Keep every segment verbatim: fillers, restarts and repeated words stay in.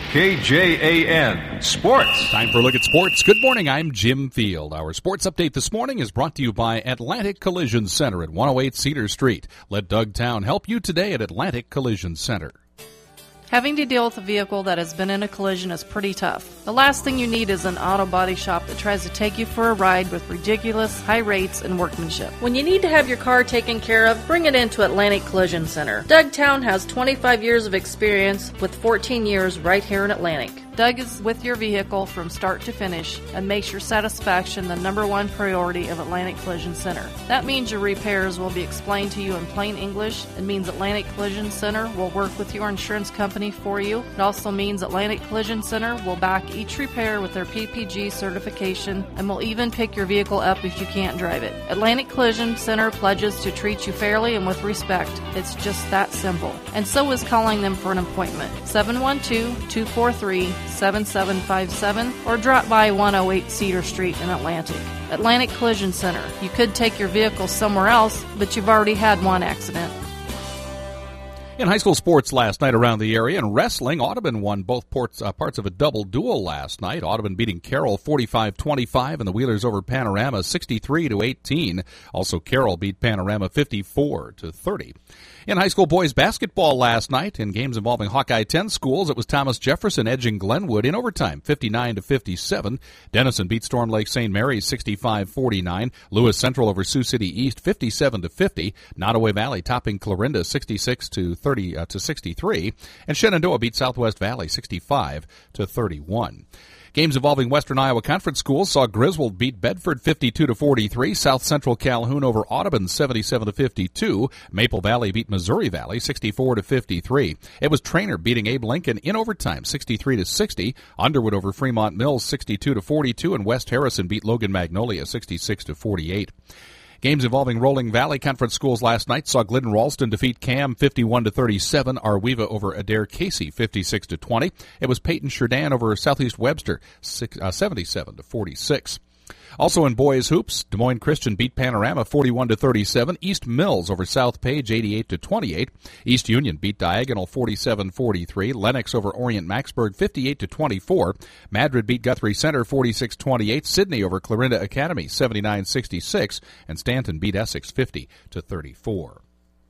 K J A N Sports. Time for a look at sports. Good morning, I'm Jim Field. Our sports update this morning is brought to you by Atlantic Collision Center at one oh eight Cedar Street. Let Doug Town help you today at Atlantic Collision Center. Having to deal with a vehicle that has been in a collision is pretty tough. The last thing you need is an auto body shop that tries to take you for a ride with ridiculous high rates and workmanship. When you need to have your car taken care of, bring it into Atlantic Collision Center. Doug Town has twenty-five years of experience with fourteen years right here in Atlantic. Doug is with your vehicle from start to finish and makes your satisfaction the number one priority of Atlantic Collision Center. That means your repairs will be explained to you in plain English. It means Atlantic Collision Center will work with your insurance company for you. It also means Atlantic Collision Center will back each repair with their P P G certification and will even pick your vehicle up if you can't drive it. Atlantic Collision Center pledges to treat you fairly and with respect. It's just that simple. And so is calling them for an appointment. seven one two, two four three, seven seven five seven or drop by one oh eight Cedar Street in Atlantic. Atlantic Collision Center. You could take your vehicle somewhere else, but you've already had one accident. In high school sports last night around the area, in wrestling, Audubon won both ports, uh, parts of a double duel last night. Audubon beating Carroll forty-five twenty-five, and the Wheelers over Panorama sixty-three to eighteen. Also, Carroll beat Panorama fifty-four to thirty. In high school boys basketball last night, in games involving Hawkeye ten schools, it was Thomas Jefferson edging Glenwood in overtime, fifty-nine to fifty-seven. Denison beat Storm Lake Saint Mary's sixty-five forty-nine. Lewis Central over Sioux City East, fifty-seven to fifty. Nottoway Valley topping Clarinda, sixty-six to thirty uh, to sixty-three, and Shenandoah beat Southwest Valley, sixty-five to thirty-one. Games involving Western Iowa Conference schools saw Griswold beat Bedford fifty-two to forty-three, South Central Calhoun over Audubon seventy-seven to fifty-two, Maple Valley beat Missouri Valley sixty-four to fifty-three. It was Trainer beating Abe Lincoln in overtime sixty-three to sixty, Underwood over Fremont Mills sixty-two to forty-two, and West Harrison beat Logan Magnolia sixty-six to forty-eight. Games involving Rolling Valley Conference schools last night saw Glidden Ralston defeat Cam fifty-one to thirty-seven, Arweva over Adair Casey fifty-six to twenty. It was Peyton Sheridan over Southeast Webster seventy-seven to forty-six. Also in boys hoops, Des Moines Christian beat Panorama forty-one to thirty-seven. East Mills over South Page eighty-eight to twenty-eight. East Union beat Diagonal forty-seven forty-three. Lennox over Orient Maxburg fifty-eight to twenty-four. Madrid beat Guthrie Center forty-six twenty-eight. Sydney over Clarinda Academy seventy-nine sixty-six, and Stanton beat Essex fifty to thirty-four.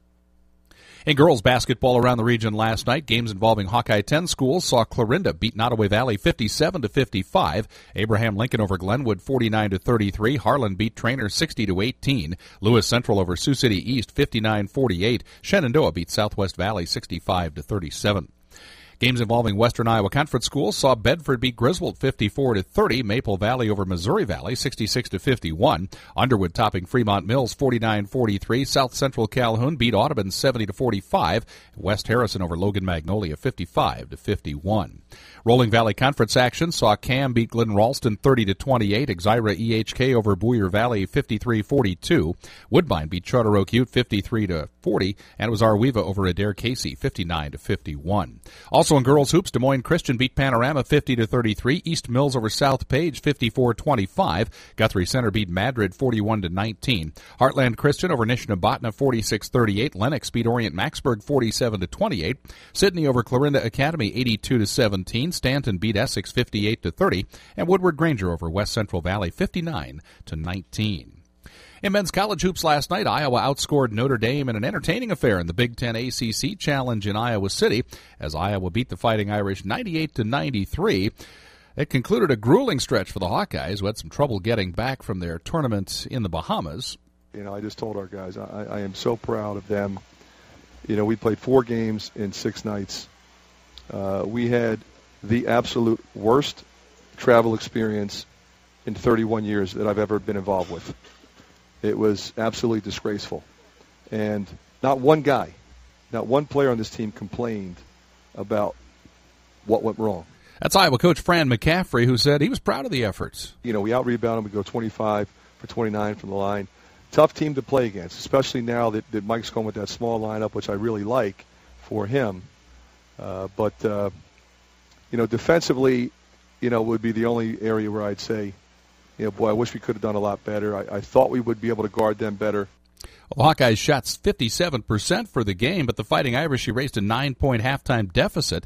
In girls basketball around the region last night, games involving Hawkeye ten schools saw Clarinda beat Nottoway Valley fifty-seven to fifty-five. Abraham Lincoln over Glenwood forty-nine to thirty-three. Harlan beat Trainer sixty to eighteen. Lewis Central over Sioux City East fifty-nine forty-eight. Shenandoah beat Southwest Valley sixty-five to thirty-seven. Games involving Western Iowa Conference schools saw Bedford beat Griswold fifty-four to thirty, Maple Valley over Missouri Valley sixty-six to fifty-one, Underwood topping Fremont Mills forty-nine forty-three, South Central Calhoun beat Audubon seventy to forty-five, West Harrison over Logan Magnolia fifty-five to fifty-one. Rolling Valley Conference action saw Cam beat Glidden Ralston thirty to twenty-eight, Exira E H K over Boyer Valley fifty-three forty-two, Woodbine beat Charter Oak Ute fifty-three to forty, and it was Arweva over Adair Casey fifty-nine to fifty-one. Also in girls hoops, Des Moines Christian beat Panorama fifty to thirty-three, East Mills over South Page fifty-four twenty-five, Guthrie Center beat Madrid forty-one to nineteen, Heartland Christian over Nishnabotna forty-six thirty-eight, Lennox beat Orient Maxburg forty-seven to twenty-eight, Sydney over Clarinda Academy eighty-two to seventeen, Stanton beat Essex fifty-eight to thirty, and Woodward Granger over West Central Valley fifty-nine to nineteen. In men's college hoops last night, Iowa outscored Notre Dame in an entertaining affair in the Big Ten A C C Challenge in Iowa City, as Iowa beat the Fighting Irish ninety-eight to ninety-three. It concluded a grueling stretch for the Hawkeyes, who had some trouble getting back from their tournament in the Bahamas. You know, I just told our guys, I, I am so proud of them. You know, we played four games in six nights. Uh, we had the absolute worst travel experience in thirty-one years that I've ever been involved with. It was absolutely disgraceful. And not one guy, not one player on this team complained about what went wrong. That's Iowa coach Fran McCaffrey, who said he was proud of the efforts. You know, we out-rebound them. We go twenty-five for twenty-nine from the line. Tough team to play against, especially now that, that Mike's going with that small lineup, which I really like for him. Uh, but, uh, you know, defensively, you know, would be the only area where I'd say, you know, boy, I wish we could have done a lot better. I, I thought we would be able to guard them better. Well, Hawkeyes shot fifty-seven percent for the game, but the Fighting Irish erased a nine-point halftime deficit.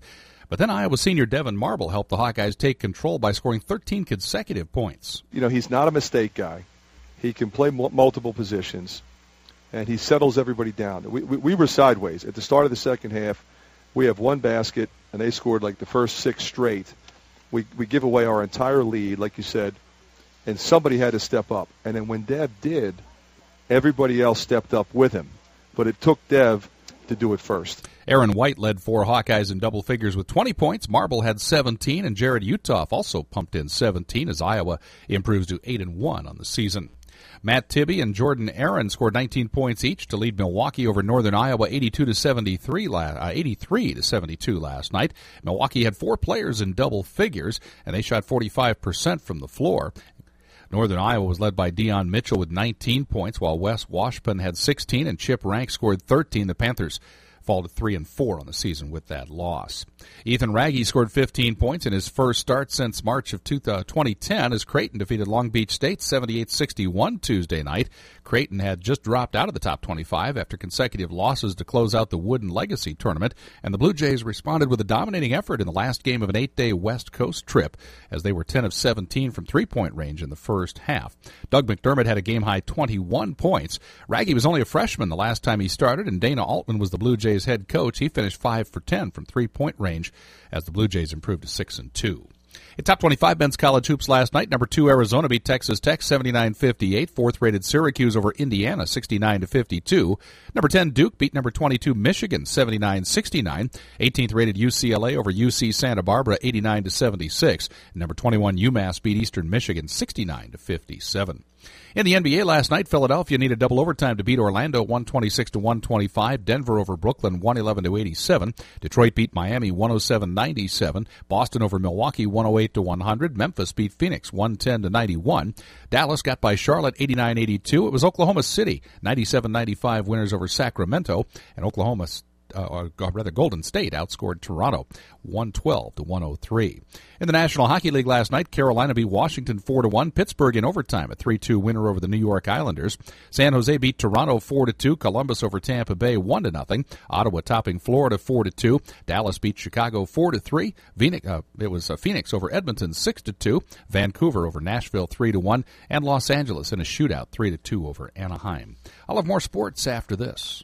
But then Iowa senior Devin Marble helped the Hawkeyes take control by scoring thirteen consecutive points. You know, he's not a mistake guy. He can play m- multiple positions, and he settles everybody down. We, we, we were sideways. At the start of the second half, we have one basket, and they scored like the first six straight. We, we give away our entire lead, like you said, and somebody had to step up. And then when Dev did, everybody else stepped up with him. But it took Dev to do it first. Aaron White led four Hawkeyes in double figures with twenty points. Marble had seventeen, and Jared Uthoff also pumped in seventeen as Iowa improves to eight and one on the season. Matt Tibby and Jordan Aaron scored nineteen points each to lead Milwaukee over Northern Iowa eighty-two to seventy-three, uh, eighty-three to seventy-two last night. Milwaukee had four players in double figures, and they shot forty-five percent from the floor. Northern Iowa was led by Deion Mitchell with nineteen points, while Wes Washpun had sixteen and Chip Rank scored thirteen. The Panthers fall to three and four on the season with that loss. Ethan Raggy scored fifteen points in his first start since March of twenty ten as Creighton defeated Long Beach State seventy-eight sixty-one Tuesday night. Creighton had just dropped out of the top twenty-five after consecutive losses to close out the Wooden Legacy tournament, and the Blue Jays responded with a dominating effort in the last game of an eight-day West Coast trip as they were ten of seventeen from three-point range in the first half. Doug McDermott had a game-high twenty-one points. Raggy was only a freshman the last time he started, and Dana Altman was the Blue Jays head coach. He finished five for ten from three-point range as the Blue Jays improved to six and two. In top twenty-five men's college hoops last night, number two Arizona beat Texas Tech seventy-nine fifty-eight. Fourth-rated Syracuse over Indiana sixty-nine to fifty-two. Number ten Duke beat number twenty-two Michigan seventy-nine sixty-nine. eighteenth-rated U C L A over U C Santa Barbara eighty-nine to seventy-six. Number twenty-one UMass beat Eastern Michigan sixty-nine to fifty-seven. In the N B A last night, Philadelphia needed double overtime to beat Orlando one twenty-six to one twenty-five. Denver over Brooklyn one eleven to eighty-seven. Detroit beat Miami one oh seven ninety-seven. Boston over Milwaukee one oh eight to one hundred. Memphis beat Phoenix one ten to ninety-one. Dallas got by Charlotte eighty-nine eighty-two. It was Oklahoma City ninety-seven ninety-five winners over Sacramento, and Oklahoma Uh, or rather, Golden State outscored Toronto one twelve to one oh three. In the National Hockey League last night, Carolina beat Washington four to one. Pittsburgh in overtime, a three two winner over the New York Islanders. San Jose beat Toronto four to two. Columbus over Tampa Bay one to nothing. Ottawa topping Florida four to two. Dallas beat Chicago four to three. Phoenix, uh, it was uh, Phoenix over Edmonton six to two. Vancouver over Nashville three to one. And Los Angeles in a shootout three to two over Anaheim. I'll have more sports after this.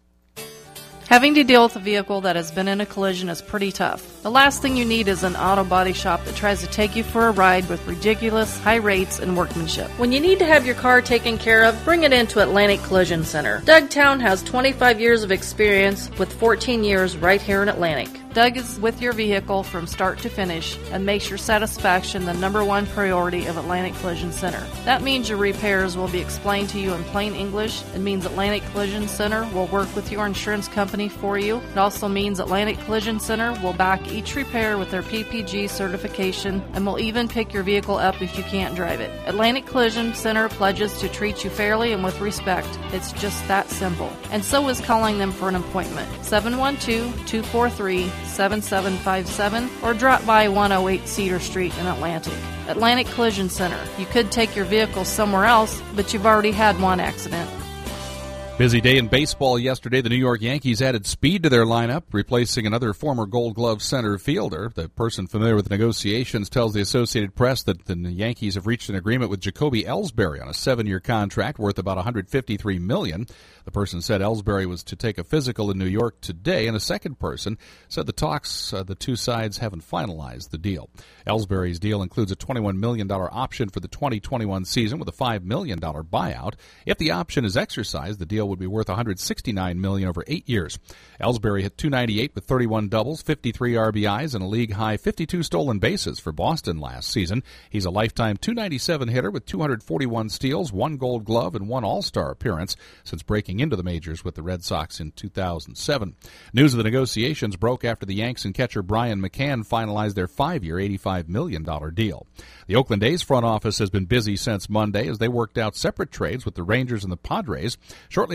Having to deal with a vehicle that has been in a collision is pretty tough. The last thing you need is an auto body shop that tries to take you for a ride with ridiculous high rates and workmanship. When you need to have your car taken care of, bring it into Atlantic Collision Center. Doug Town has twenty-five years of experience with fourteen years right here in Atlantic. Doug is with your vehicle from start to finish and makes your satisfaction the number one priority of Atlantic Collision Center. That means your repairs will be explained to you in plain English. It means Atlantic Collision Center will work with your insurance company for you. It also means Atlantic Collision Center will back each repair with their P P G certification and will even pick your vehicle up if you can't drive it. Atlantic Collision Center pledges to treat you fairly and with respect. It's just that simple. And so is calling them for an appointment. seven one two, two four three, seven seven five seven or drop by one oh eight Cedar Street in Atlantic. Atlantic Collision Center. You could take your vehicle somewhere else, but you've already had one accident. Busy day in baseball yesterday. The New York Yankees added speed to their lineup, replacing another former Gold Glove center fielder. The person familiar with the negotiations tells the Associated Press that the Yankees have reached an agreement with Jacoby Ellsbury on a seven-year contract worth about one hundred fifty-three million dollars. The person said Ellsbury was to take a physical in New York today, and a second person said the talks, uh, the two sides haven't finalized the deal. Ellsbury's deal includes a twenty-one million dollars option for the twenty twenty-one season with a five million dollars buyout. If the option is exercised, the deal would be worth one hundred sixty-nine million dollars over eight years. Ellsbury hit two ninety-eight with thirty-one doubles, fifty-three R B Is, and a league-high fifty-two stolen bases for Boston last season. He's a lifetime two ninety-seven hitter with two hundred forty-one steals, one Gold Glove, and one All-Star appearance since breaking into the majors with the Red Sox in two thousand seven. News of the negotiations broke after the Yanks and catcher Brian McCann finalized their five-year, eighty-five million dollars deal. The Oakland A's front office has been busy since Monday as they worked out separate trades with the Rangers and the Padres. Shortly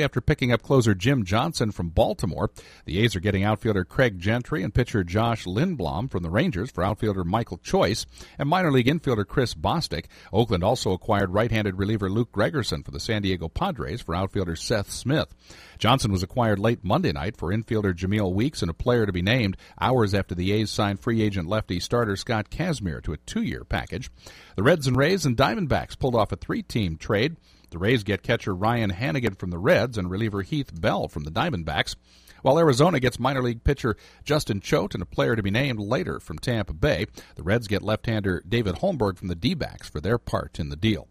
shortly after picking up closer Jim Johnson from Baltimore. The A's are getting outfielder Craig Gentry and pitcher Josh Lindblom from the Rangers for outfielder Michael Choice and minor league infielder Chris Bostic. Oakland also acquired right-handed reliever Luke Gregerson for the San Diego Padres for outfielder Seth Smith. Johnson was acquired late Monday night for infielder Jameel Weeks and a player to be named hours after the A's signed free agent lefty starter Scott Kazmir to a two-year package. The Reds and Rays and Diamondbacks pulled off a three-team trade. The Rays get catcher Ryan Hannigan from the Reds and reliever Heath Bell from the Diamondbacks, while Arizona gets minor league pitcher Justin Choate and a player to be named later from Tampa Bay. The Reds get left-hander David Holmberg from the D-backs for their part in the deal.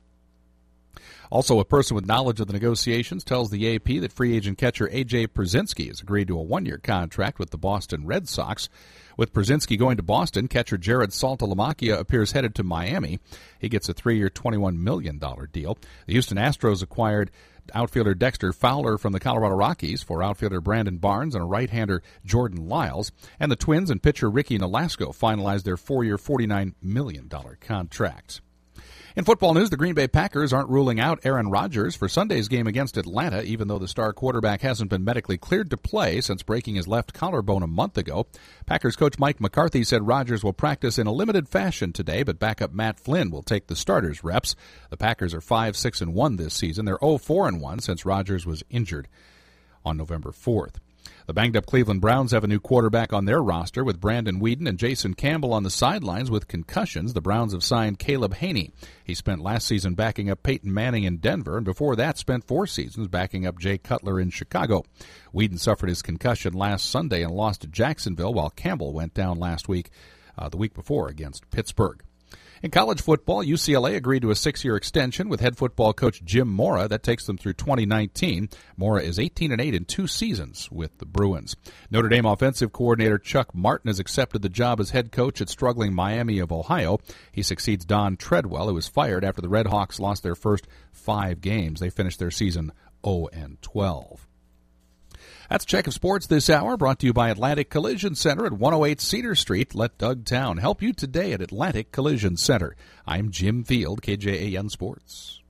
Also, a person with knowledge of the negotiations tells the A P that free agent catcher A J Pierzynski has agreed to a one-year contract with the Boston Red Sox. With Pierzynski going to Boston, catcher Jared Saltalamacchia appears headed to Miami. He gets a three-year, twenty-one million dollars deal. The Houston Astros acquired outfielder Dexter Fowler from the Colorado Rockies for outfielder Brandon Barnes and a right-hander Jordan Lyles. And the Twins and pitcher Ricky Nolasco finalized their four-year, forty-nine million dollars contract. In football news, the Green Bay Packers aren't ruling out Aaron Rodgers for Sunday's game against Atlanta, even though the star quarterback hasn't been medically cleared to play since breaking his left collarbone a month ago. Packers coach Mike McCarthy said Rodgers will practice in a limited fashion today, but backup Matt Flynn will take the starters' reps. The Packers are five six and one this season. They're oh four and one since Rodgers was injured on November fourth. The banged-up Cleveland Browns have a new quarterback on their roster with Brandon Weeden and Jason Campbell on the sidelines with concussions. The Browns have signed Caleb Haney. He spent last season backing up Peyton Manning in Denver, and before that spent four seasons backing up Jay Cutler in Chicago. Weeden suffered his concussion last Sunday and lost to Jacksonville, while Campbell went down last week, uh, the week before, against Pittsburgh. In college football, U C L A agreed to a six-year extension with head football coach Jim Mora. That takes them through twenty nineteen. Mora is eighteen and eight in two seasons with the Bruins. Notre Dame offensive coordinator Chuck Martin has accepted the job as head coach at struggling Miami of Ohio. He succeeds Don Treadwell, who was fired after the Red Hawks lost their first five games. They finished their season oh and twelve. That's Check of Sports this hour, brought to you by Atlantic Collision Center at one oh eight Cedar Street. Let Doug Town help you today at Atlantic Collision Center. I'm Jim Field, K J A N Sports.